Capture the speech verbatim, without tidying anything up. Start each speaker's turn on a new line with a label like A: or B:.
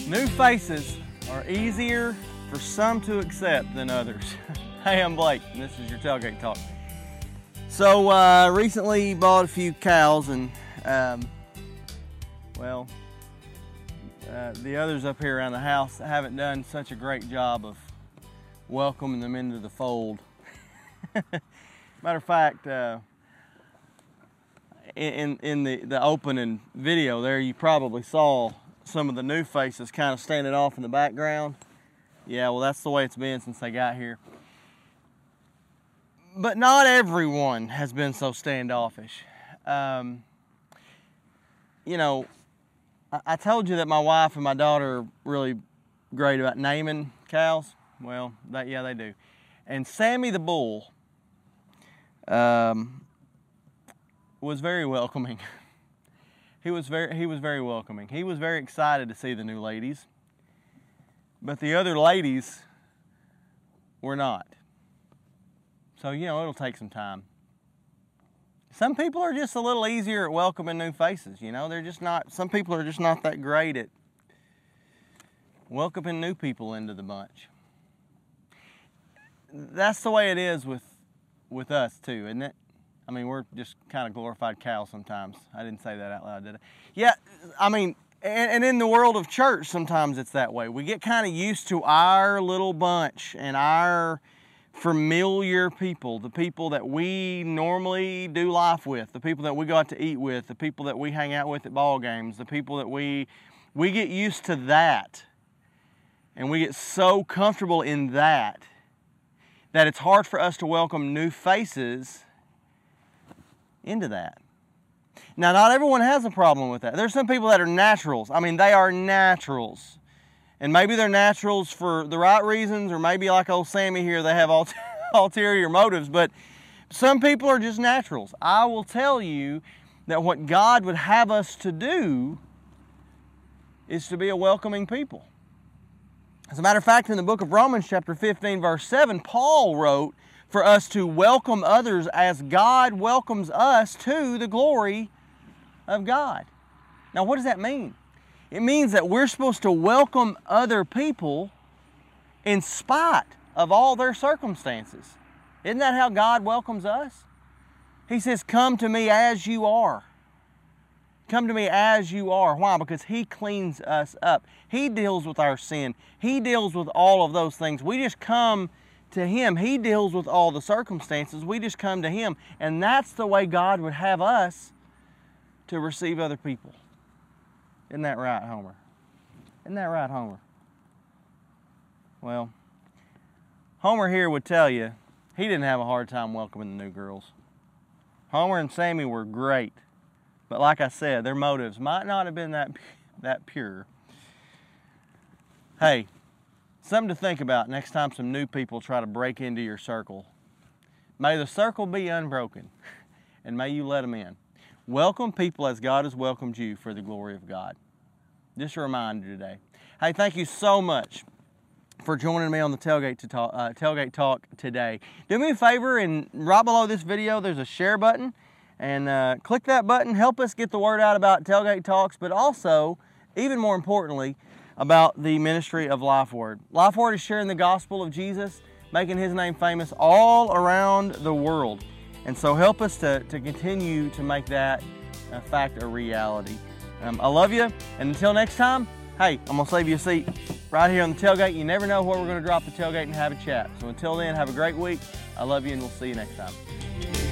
A: New faces are easier for some to accept than others. Hey, I'm Blake, and this is your Tailgate Talk. So, uh, recently bought a few cows, and, um, well, uh, the others up here around the house haven't done such a great job of welcoming them into the fold. Matter of fact, uh, in, in the, the opening video there, you probably saw some of the new faces kind of standing off in the background. Yeah, well, that's the way it's been since they got here. But not everyone has been so standoffish. Um, you know, I, I told you that my wife and my daughter are really great about naming cows. Well, that, yeah, they do. And Sammy the bull um, was very welcoming. He was very he was very welcoming. He was very excited to see the new ladies. But the other ladies were not. So, you know, it'll take some time. Some people are just a little easier at welcoming new faces, you know. They're just not, some people are just not that great at welcoming new people into the bunch. That's the way it is with with us too, isn't it? I mean, we're just kind of glorified cows sometimes. I didn't say that out loud, did I? Yeah, I mean, and, and in the world of church, sometimes it's that way. We get kind of used to our little bunch and our familiar people, the people that we normally do life with, the people that we go out to eat with, the people that we hang out with at ball games, the people that we, we get used to that. And we get so comfortable in that, that it's hard for us to welcome new faces into that. Now, not everyone has a problem with that. There's some people that are naturals. I mean, they are naturals. And maybe they're naturals for the right reasons, or maybe like old Sammy here, they have ulter- ulterior motives, but some people are just naturals. I will tell you that what God would have us to do is to be a welcoming people. As a matter of fact, in the book of Romans chapter fifteen, verse seven, Paul wrote for us to welcome others as God welcomes us to the glory of God. Now, what does that mean? It means that we're supposed to welcome other people in spite of all their circumstances. Isn't that how God welcomes us? He says, come to me as you are. Come to me as you are. Why? Because He cleans us up. He deals with our sin. He deals with all of those things. We just come to Him. He deals with all the circumstances. We just come to Him. And that's the way God would have us to receive other people. Isn't that right, Homer? Isn't that right, Homer? Well, Homer here would tell you he didn't have a hard time welcoming the new girls. Homer and Sammy were great. But like I said, their motives might not have been that, that pure. Hey, something to think about next time some new people try to break into your circle. May the circle be unbroken, and may you let them in. Welcome people as God has welcomed you for the glory of God. Just a reminder today. Hey, thank you so much for joining me on the Tailgate, to talk, uh, Tailgate Talk today. Do me a favor, and right below this video, there's a share button. And uh, click that button. Help us get the word out about Tailgate Talks, but also, even more importantly, about the ministry of Life Word. Life Word is sharing the gospel of Jesus, making His name famous all around the world. And so help us to, to continue to make that a fact a reality. Um, I love you, and until next time, hey, I'm going to save you a seat right here on the tailgate. You never know where we're going to drop the tailgate and have a chat. So until then, have a great week. I love you, and we'll see you next time.